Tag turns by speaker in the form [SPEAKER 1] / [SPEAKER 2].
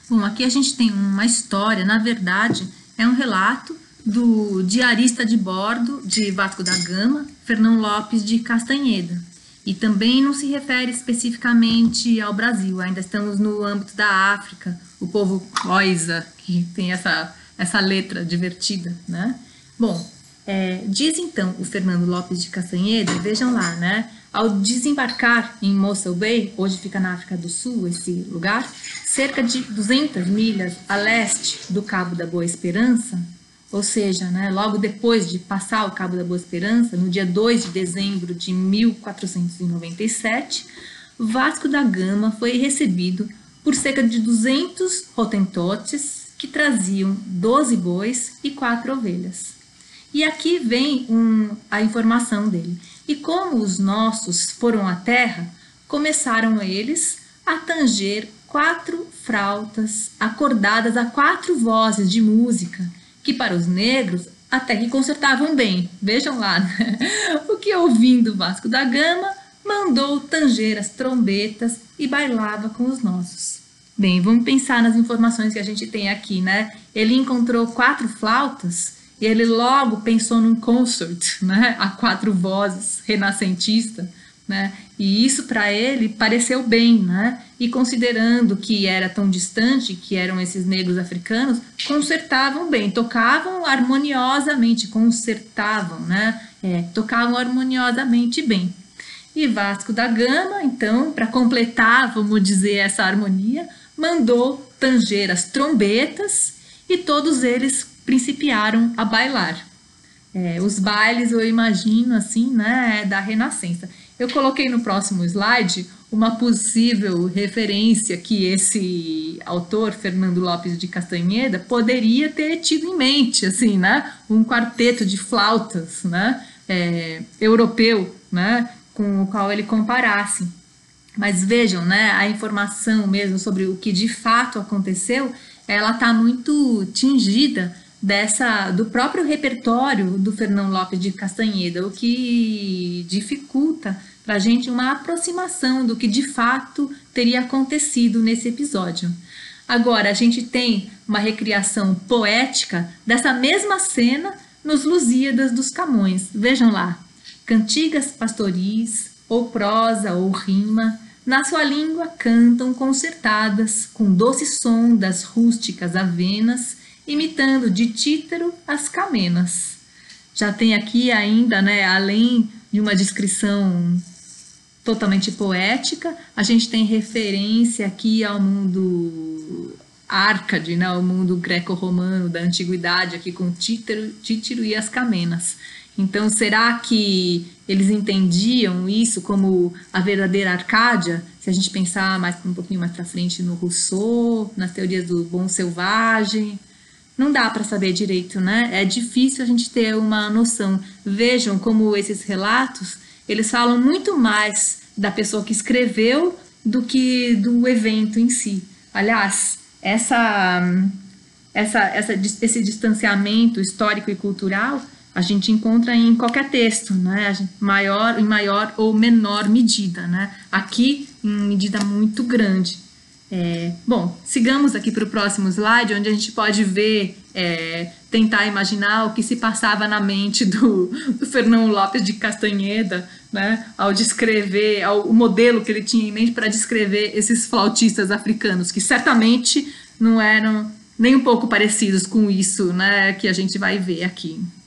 [SPEAKER 1] Bom, aqui a gente tem uma história, na verdade, é um relato do diarista de bordo de Vasco da Gama, Fernão Lopes de Castanheda. E também não se refere especificamente ao Brasil, ainda estamos no âmbito da África, o povo Khoisan, que tem essa letra divertida, né? Bom, diz então o Fernando Lopes de Castanheda, vejam lá, né? Ao desembarcar em Mossel Bay, hoje fica na África do Sul esse lugar, cerca de 200 milhas a leste do Cabo da Boa Esperança, ou seja, né, logo depois de passar o Cabo da Boa Esperança, no dia 2 de dezembro de 1497, Vasco da Gama foi recebido por cerca de 200 hotentotes que traziam 12 bois e 4 ovelhas. E aqui vem a informação dele. E como os nossos foram à terra, começaram eles a tanger 4 flautas acordadas a 4 vozes de música, que para os negros até que concertavam bem. Vejam lá, né? O que ouvindo Vasco da Gama, mandou tanger as trombetas e bailava com os nossos. Bem, vamos pensar nas informações que a gente tem aqui, né? Ele encontrou 4 flautas e ele logo pensou num concert, né, a 4 vozes, renascentista, né, e isso para ele pareceu bem, né, e considerando que era tão distante, que eram esses negros africanos, concertavam bem, tocavam harmoniosamente, concertavam, né, tocavam harmoniosamente bem. E Vasco da Gama, então, para completar, vamos dizer, essa harmonia, mandou tanger as trombetas e todos eles principiaram a bailar. Os bailes, eu imagino, assim, né, da Renascença. Eu coloquei no próximo slide uma possível referência que esse autor, Fernando Lopes de Castanheda, poderia ter tido em mente, assim, né, um quarteto de flautas, né, europeu, né, com o qual ele comparasse. Mas vejam, né, a informação mesmo sobre o que de fato aconteceu, ela está muito tingida do próprio repertório do Fernão Lopes de Castanheda, o que dificulta para a gente uma aproximação do que de fato teria acontecido nesse episódio. Agora, a gente tem uma recriação poética dessa mesma cena nos Lusíadas dos Camões. Vejam lá, cantigas pastoris, ou prosa ou rima, na sua língua cantam concertadas, com doce som das rústicas avenas, imitando de títero as camenas. Já tem aqui ainda, né, além de uma descrição totalmente poética, a gente tem referência aqui ao mundo árcade, né, ao mundo greco-romano da antiguidade, aqui com títero e as camenas. Então, será que eles entendiam isso como a verdadeira Arcádia? Se a gente pensar um pouquinho mais para frente no Rousseau, nas teorias do bom selvagem, não dá para saber direito, né? É difícil a gente ter uma noção. Vejam como esses relatos, eles falam muito mais da pessoa que escreveu do que do evento em si. Aliás, esse distanciamento histórico e cultural a gente encontra em qualquer texto, né? Em maior ou menor medida, né? Aqui, em medida muito grande. Bom, sigamos aqui para o próximo slide, onde a gente pode ver, tentar imaginar o que se passava na mente do Fernão Lopes de Castanheda, né, ao descrever, o modelo que ele tinha em mente para descrever esses flautistas africanos, que certamente não eram nem um pouco parecidos com isso, né, que a gente vai ver aqui.